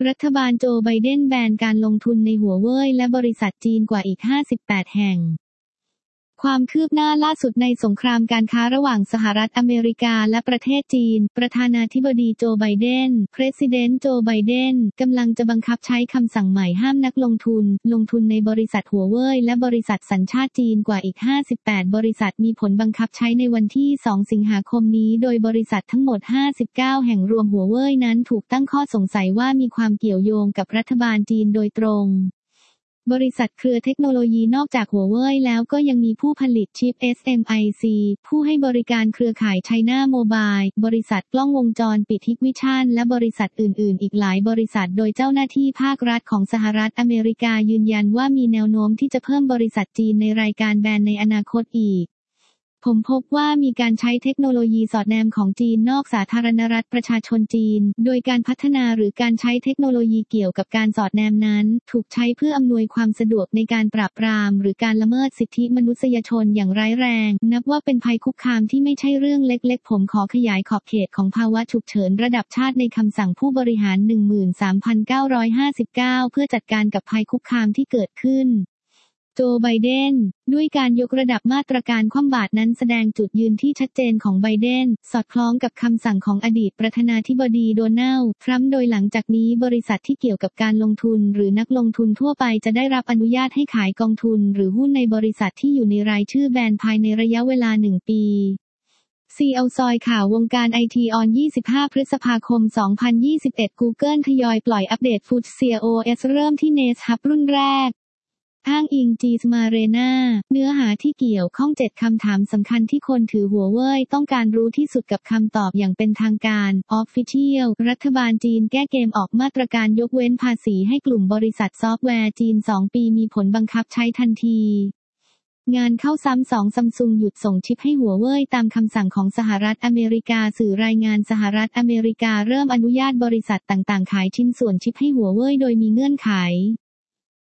รัฐบาลโจไบเดนแบนการลงทุนในหัวเว่ยและบริษัทจีนกว่าอีก58แห่งความคืบหน้าล่าสุดในสงครามการค้าระหว่างสหรัฐอเมริกาและประเทศจีนประธานาธิบดีโจไบเดน President โจไบเดนกำลังจะบังคับใช้คำสั่งใหม่ห้ามนักลงทุนในบริษัทหัวเว่ยและบริษัทสัญชาติจีนกว่าอีก58บริษัทมีผลบังคับใช้ในวันที่2สิงหาคมนี้โดยบริษัททั้งหมด59แห่งรวมหัวเว่ยนั้นถูกตั้งข้อสงสัยว่ามีความเกี่ยวโยงกับรัฐบาลจีนโดยตรงบริษัทเครือเทคโนโลยีนอกจากหัวเว่ยแล้วก็ยังมีผู้ผลิตชิป SMIC ผู้ให้บริการเครือข่าย China Mobile บริษัทกล้องวงจรปิด Hikvision และบริษัทอื่นๆอีกหลายบริษัทโดยเจ้าหน้าที่ภาครัฐของสหรัฐอเมริกายืนยันว่ามีแนวโน้มที่จะเพิ่มบริษัทจีนในรายการแบนในอนาคตอีกผมพบว่ามีการใช้เทคโนโลยีสอดแนมของจีนนอกสาธารณรัฐประชาชนจีนโดยการพัฒนาหรือการใช้เทคโนโลยีเกี่ยวกับการสอดแนมนั้นถูกใช้เพื่ออำนวยความสะดวกในการปราบปรามหรือการละเมิดสิทธิมนุษยชนอย่างร้ายแรงนับว่าเป็นภัยคุกคามที่ไม่ใช่เรื่องเล็กๆผมขอขยายขอบเขตของภาวะฉุกเฉินระดับชาติในคำสั่งผู้บริหาร 13,959 เพื่อจัดการกับภัยคุกคามที่เกิดขึ้นโจไบเดนด้วยการยกระดับมาตรการคว่ำบาตรนั้นแสดงจุดยืนที่ชัดเจนของไบเดนสอดคล้องกับคำสั่งของอดีตประธานาธิบดีโดนัลด์ทรัมป์โดยหลังจากนี้บริษัทที่เกี่ยวกับการลงทุนหรือนักลงทุนทั่วไปจะได้รับอนุญาตให้ขายกองทุนหรือหุ้นในบริษัทที่อยู่ในรายชื่อแบนภายในระยะเวลา1ปีCL ซอยข่าววงการไอทีออน25พฤษภาคม2021 Google ทยอยปล่อยอัปเดต FoodCOS เริ่มที่ Nest Hub รุ่นแรกอ้างอิงจีสมาเรนาเนื้อหาที่เกี่ยวข้อง7คำถามสำคัญที่คนถือหัวเว่ยต้องการรู้ที่สุดกับคำตอบอย่างเป็นทางการ Official รัฐบาลจีนแก้เกมออกมาตรการยกเว้นภาษีให้กลุ่มบริษัทซอฟต์แวร์จีน2ปีมีผลบังคับใช้ทันทีงานเข้าซ้ำ2ซัมซุงหยุดส่งชิปให้หัวเว่ยตามคำสั่งของสหรัฐอเมริกาสื่อรายงานสหรัฐอเมริกาเริ่มอนุญาตบริษัทต่างๆขายชิ้นส่วนชิปให้หัวเว่ยโดยมีเงื่อนไข